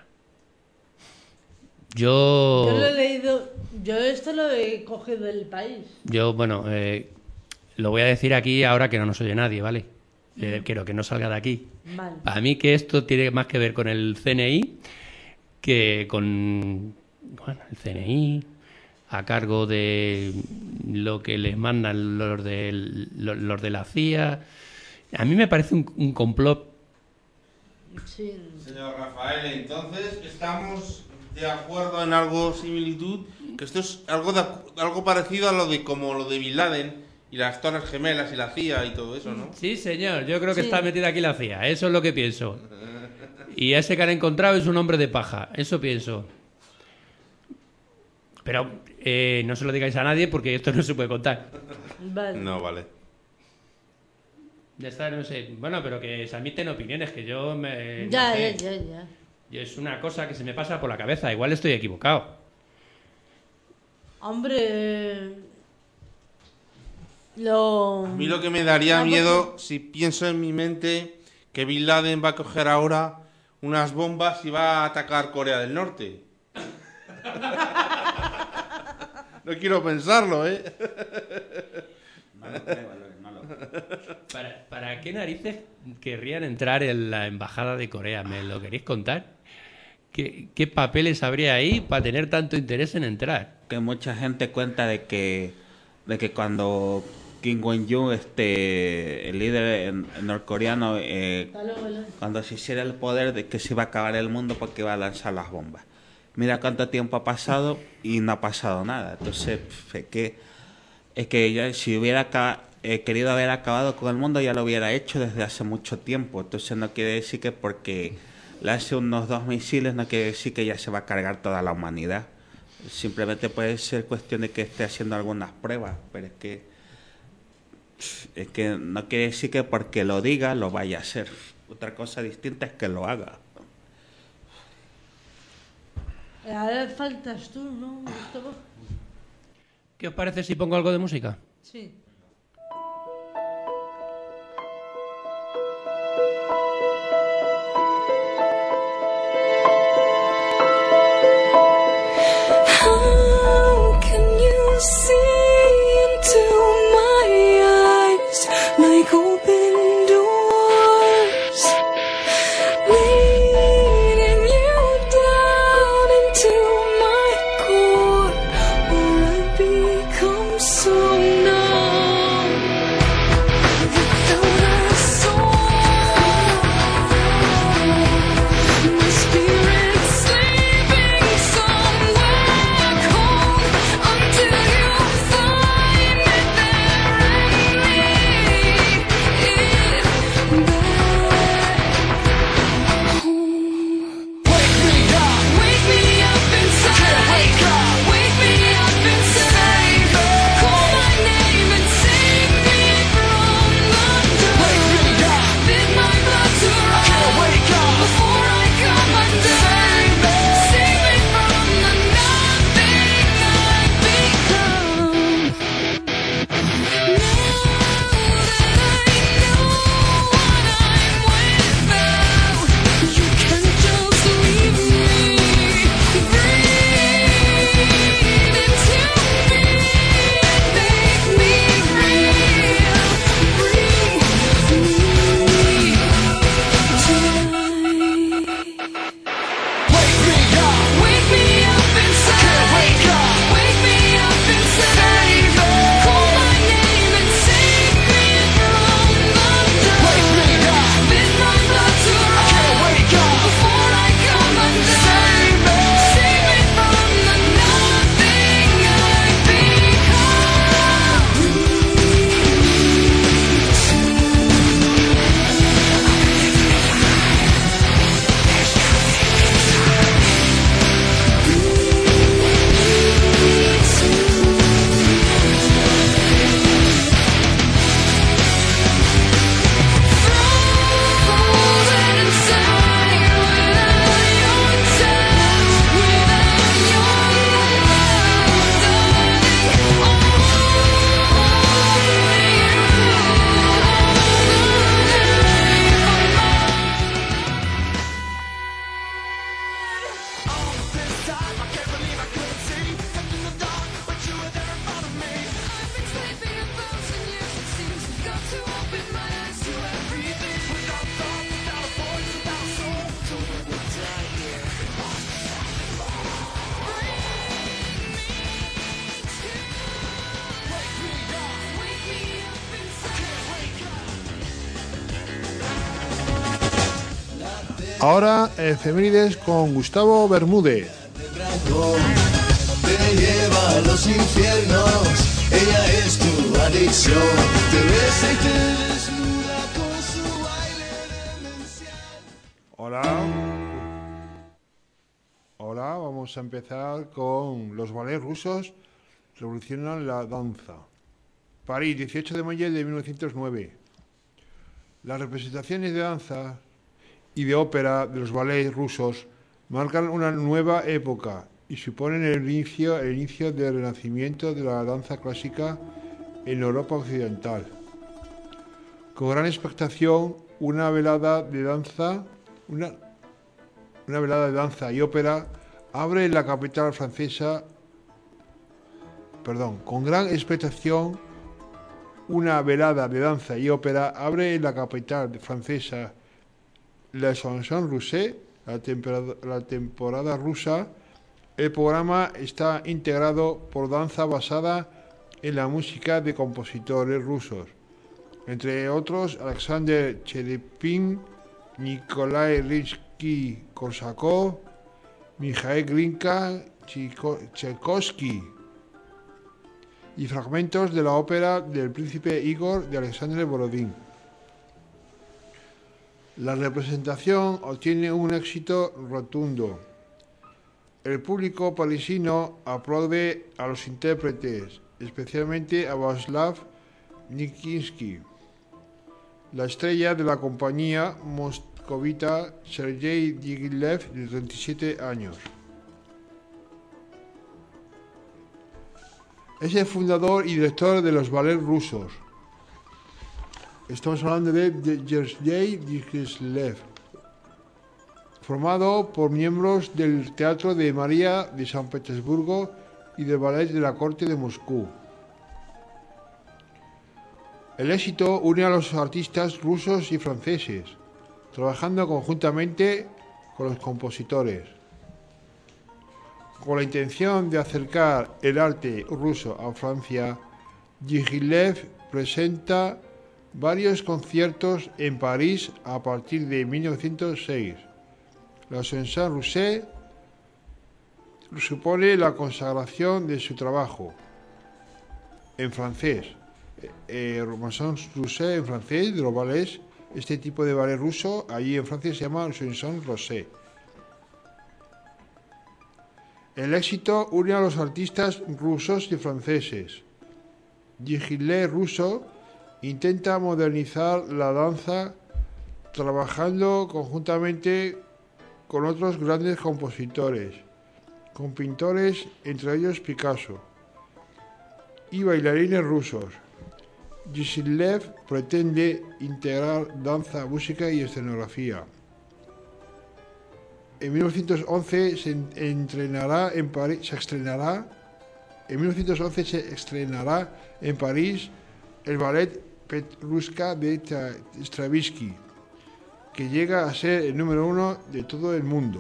Yo... Yo lo he leído, yo esto lo he cogido del país. Yo, bueno, eh, lo voy a decir aquí ahora que no nos oye nadie, ¿vale? Eh, quiero que no salga de aquí. Vale. Para mí que esto tiene más que ver con el C N I que con, bueno, el C N I a cargo de lo que les mandan los de, los, los de la C I A. A mí me parece un, un complot. Sí. Señor Rafael, entonces estamos de acuerdo en algo similitud, que esto es algo de acu- algo parecido a lo de como lo de Bin Laden y las Torres Gemelas y la C I A y todo eso, ¿no? Sí, señor, yo creo que Sí. está metida aquí la C I A, eso es lo que pienso. Y ese que han encontrado es un hombre de paja, eso pienso. Pero eh, no se lo digáis a nadie porque esto no se puede contar. Vale. No, vale. Ya está, no sé. Bueno, pero que se admiten opiniones, que yo me... no Ya, sé. ya, ya, ya. Yo es una cosa que se me pasa por la cabeza, igual estoy equivocado. Hombre, lo... A mí lo que me daría Ah, pues miedo si pienso en mi mente que Bin Laden va a coger ahora unas bombas y va a atacar Corea del Norte. No quiero pensarlo, ¿eh? No lo creo, no lo creo. ¿Para, ¿Para qué narices querrían entrar en la embajada de Corea? ¿Me lo queréis contar? ¿Qué, qué papeles habría ahí para tener tanto interés en entrar? Que mucha gente cuenta de que de que cuando Kim Jong-un, este, el líder en- norcoreano, eh, Hasta luego, Eloy. cuando se hiciera el poder, de que se iba a acabar el mundo porque iba a lanzar las bombas. Mira cuánto tiempo ha pasado y no ha pasado nada. Entonces, pf, es que, es que ya, si hubiera acaba- eh, querido haber acabado con el mundo, ya lo hubiera hecho desde hace mucho tiempo. Entonces no quiere decir que porque le hace unos dos misiles, no quiere decir que ya se va a cargar toda la humanidad. Simplemente puede ser cuestión de que esté haciendo algunas pruebas, pero es que es que no quiere decir que porque lo diga lo vaya a hacer. Otra cosa distinta es que lo haga. Ahora faltas tú, ¿no? Gustavo? ¿Qué os parece si pongo algo de música? Sí. How can you see into my eyes like open doors, leading you down into my core, where I become so numb? Ahora, efemérides con Gustavo Bermúdez. Te lleva a los infiernos, ella es tu adicción. Te besa y te desnuda con su baile demencial. Hola. Hola, vamos a empezar con los ballets rusos revolucionan la danza. París, dieciocho de mayo de mil novecientos nueve. Las representaciones de danza y de ópera de los ballets rusos marcan una nueva época y suponen el inicio, el inicio del renacimiento de la danza clásica en Europa occidental. Con gran expectación, una velada de danza, una, una velada de danza y ópera abre en la capital francesa, perdón, con gran expectación, una velada de danza y ópera abre en la capital francesa la chanson russe, la temporada, la temporada rusa. El programa está integrado por danza basada en la música de compositores rusos, entre otros Alexander Cherepin, Nikolai Rimsky-Korsakov, Mikhail Glinka, Tchaikovsky y fragmentos de la ópera del príncipe Igor de Alexander Borodín. La representación obtiene un éxito rotundo. El público parisino aplaude a los intérpretes, especialmente a Václav Nikinsky. La estrella de la compañía moscovita, Sergei Diaghilev, de treinta y siete años. Es el fundador y director de los ballets rusos. Estamos hablando de Sergei Diaghilev, formado por miembros del Teatro de María de San Petersburgo y del Ballet de la Corte de Moscú. El éxito une a los artistas rusos y franceses, trabajando conjuntamente con los compositores. Con la intención de acercar el arte ruso a Francia, Diaghilev presenta varios conciertos en París a partir de mil novecientos seis. La chanson russe supone la consagración de su trabajo en francés. Eh, chanson russe en francés, de los ballets, este tipo de ballet ruso, allí en Francia se llama chanson russe. El éxito une a los artistas rusos y franceses. Diaghilev ruso intenta modernizar la danza trabajando conjuntamente con otros grandes compositores, con pintores, entre ellos Picasso, y bailarines rusos. Diaghilev pretende integrar danza, música y escenografía. En mil novecientos once se entrenará en París, se estrenará, en mil novecientos once se estrenará en París el ballet Petrushka de Stravinsky, que llega a ser el número uno de todo el mundo.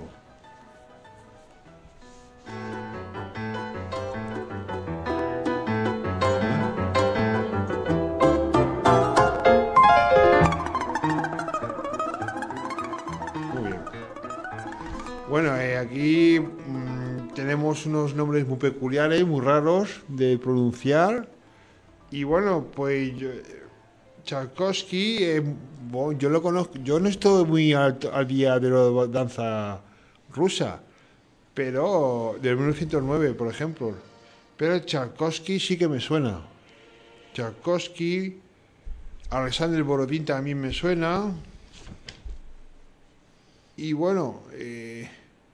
Muy bien. Bueno, eh, aquí mmm, tenemos unos nombres muy peculiares, muy raros de pronunciar. Y bueno, pues yo, Tchaikovsky, eh, bueno, yo lo conozco, yo no estoy muy al, al día de la danza rusa, pero de mil novecientos nueve, por ejemplo. Pero Tchaikovsky sí que me suena. Tchaikovsky, Alexander Borodín también me suena. Y bueno, eh,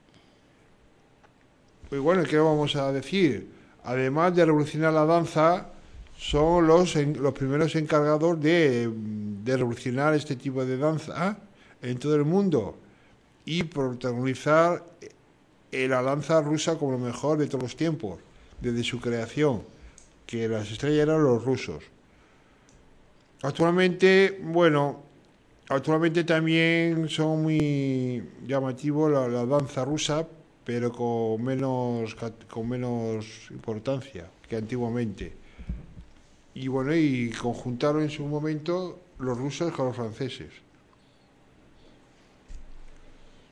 pues bueno, ¿qué vamos a decir? Además de revolucionar la danza, son los, los primeros encargados de, de revolucionar este tipo de danza en todo el mundo y protagonizar la danza rusa como lo mejor de todos los tiempos, desde su creación, que las estrellas eran los rusos. Actualmente, bueno, actualmente también son muy llamativos la, la danza rusa, pero con menos, con menos importancia que antiguamente. Y bueno, y conjuntaron en su momento los rusos con los franceses.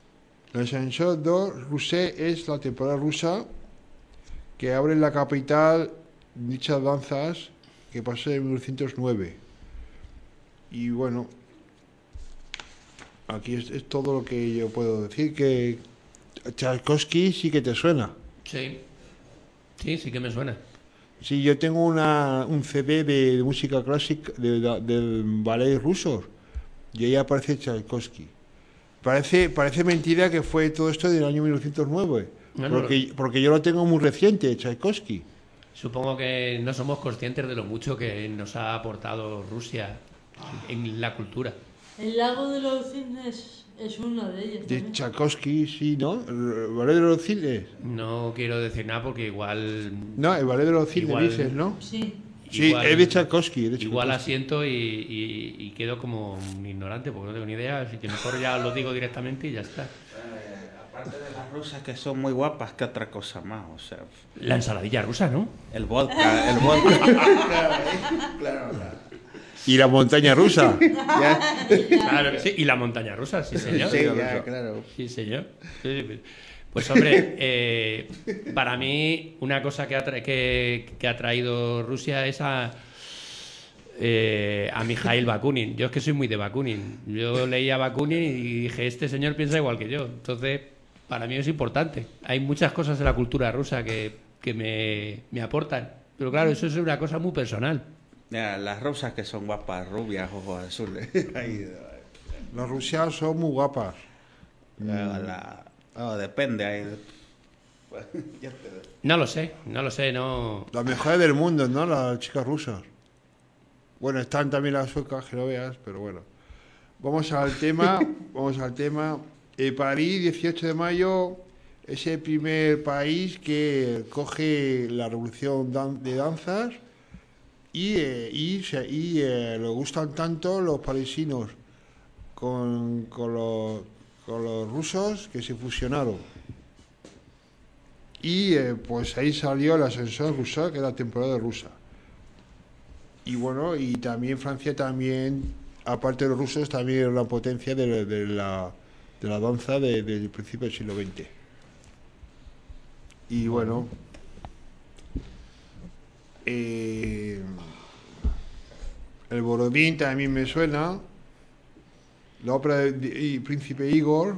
El Ascensor dos Rusé es la temporada rusa que abre en la capital dichas danzas que pasó en mil novecientos nueve. Y bueno, aquí es, es todo lo que yo puedo decir, que Tchaikovsky sí que te suena. Sí. Sí, sí que me suena. Sí, yo tengo una, un C D de música clásica de, de, del ballet ruso y ahí aparece Tchaikovsky. Parece, parece mentira que fue todo esto del año mil novecientos nueve, No, no, porque, porque yo lo tengo muy reciente, Tchaikovsky. Supongo que no somos conscientes de lo mucho que nos ha aportado Rusia en la cultura. El lago de los cisnes es uno de ellos. De también. Tchaikovsky, sí, ¿no? El ballet de los cisnes. No quiero decir nada porque igual... No, el ballet de los cisnes Igual- dices, ¿no? Sí. Sí, igual- es de Tchaikovsky. es de Igual Tchaikovsky. asiento y, y- y quedo como un ignorante porque no tengo ni idea, así que mejor ya lo digo directamente y ya está. Aparte de las rusas que son muy guapas, ¿qué otra cosa más? O sea, La ensaladilla rusa, ¿no? el vodka, el vodka. claro, claro. Y la montaña rusa. Claro que sí. Y la montaña rusa, sí señor. Sí, ya, claro. Sí, señor. Sí, sí. Pues hombre, eh, para mí una cosa que ha, tra- que, que ha traído Rusia es a, eh, a Mikhail Bakunin. Yo es que soy muy de Bakunin. Yo leía Bakunin y dije, este señor piensa igual que yo. Entonces, para mí es importante. Hay muchas cosas en la cultura rusa que, que me, me aportan. Pero claro, eso es una cosa muy personal. Ya, las rusas que son guapas, rubias, ojos azules. Ahí, Las rusas son muy guapas. la- la- oh, depende. Ahí. Ya te- No lo sé, no lo sé, no... Las mejores del mundo, ¿no? Las chicas rusas. Bueno, están también las suecas, que no veas, pero bueno. Vamos al tema, vamos al tema. Eh, París, dieciocho de mayo, es el primer país que coge la revolución dan- de danzas y, eh, y, se- y eh, le gustan tanto los parisinos con, con, los, con los rusos que se fusionaron. Y eh, pues ahí salió el ascensor ruso, que es la temporada rusa. Y bueno, y también Francia también, aparte de los rusos, también era una potencia de, de la, de la danza de- del principio del siglo veinte. Y bueno, eh, el Borodín también me suena, la ópera de, de- y Príncipe Igor,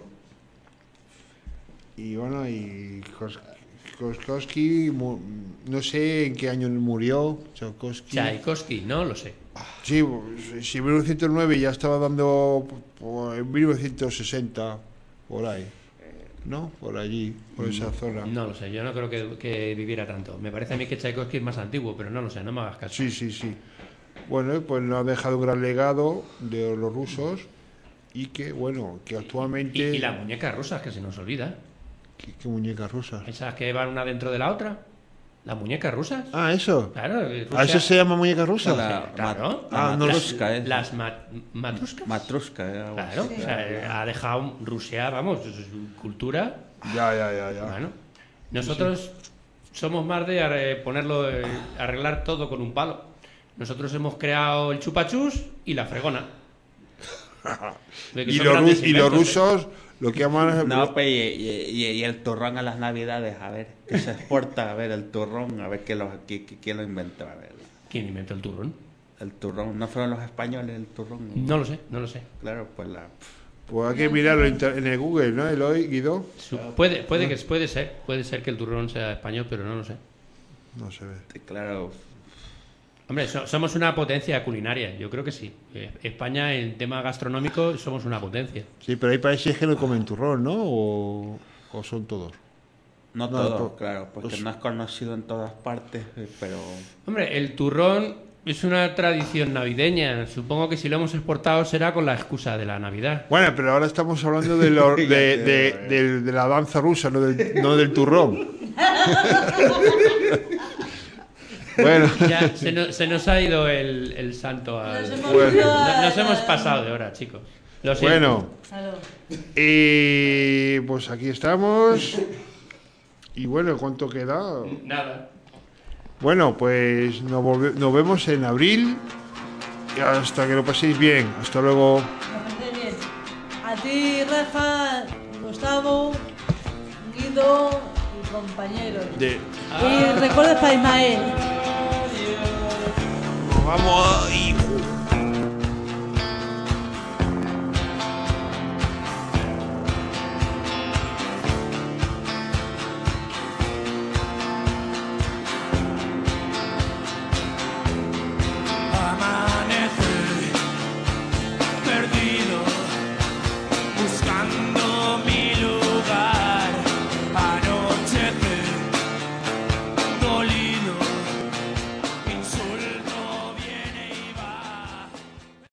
y bueno, y Kos- Tchaikovsky, mu- no sé en qué año murió Tchaikovsky. Tchaikovsky, no lo sé. Sí, pues, si en mil novecientos nueve ya estaba dando pues, en mil novecientos sesenta, por ahí, ¿no? Por allí, por esa zona. No lo sé, yo no creo que, que viviera tanto. Me parece a mí que Tchaikovsky es más antiguo, pero no lo sé, no me hagas caso. Sí, sí, sí. Bueno, pues nos ha dejado un gran legado de los rusos y que, bueno, que Y, actualmente... y las muñecas rusas, que se nos olvida. ¿Qué, qué muñecas rusas? Esas que van una dentro de la otra. Las muñecas rusas. Ah, eso. Claro, eh, ¿A eso Rusia- se llama muñeca rusa? La, Claro. la Ah, no lo matrushka, ¿eh? Las ma- matruscas. Matrushka, ¿eh? Algo Claro, así. o sea, eh, ha dejado Rusia, vamos, su cultura. Ya, ya, ya, ya. Bueno, nosotros somos más de arre- ponerlo, eh, arreglar todo con un palo. Nosotros hemos creado el chupachus y la fregona. Ve que Y son los, grandes ru- y los inventos, ¿eh? rusos lo que aman... No, pues, y, y- y- y el turrón a las navidades, a ver, que se exporta, a ver, el turrón, a ver qué lo, qué- qué- quién lo inventó, a ver. ¿Quién inventó el turrón? El turrón, ¿no fueron los españoles el turrón? No lo sé, no lo sé. Claro, pues la... Pues hay que mirarlo en, inter- en el Google, ¿no? Eloy, Guido. Su- puede, puede que puede ser, puede ser que el turrón sea español, pero no lo sé. No se ve. Claro, Hombre, so- somos una potencia culinaria, yo creo que sí. Eh, España en tema gastronómico somos una potencia. Sí, pero hay países que no comen turrón, ¿no? O, o son todos. no, No, todo, por- claro, porque pues- no es conocido en todas partes, eh, pero... Hombre, el turrón es una tradición navideña. Supongo que si lo hemos exportado será con la excusa de la Navidad. Bueno, pero ahora estamos hablando de, lo- de, Ya de- sé, de- de la danza rusa, no del, no del turrón. Bueno, Ya se nos, se nos ha ido el, el santo al... Nos hemos Bueno. ido a- No- Nos hemos pasado de hora, chicos. Lo siento. bueno, Claro. y pues aquí estamos. Y bueno, ¿cuánto queda? Nada. Bueno, pues nos, volve- nos vemos en abril. Y hasta que lo paséis bien. Hasta luego. Me parece bien. A ti, Rafa, Gustavo, Guido y compañeros. De, Y recuerdos para Ismael. vamos y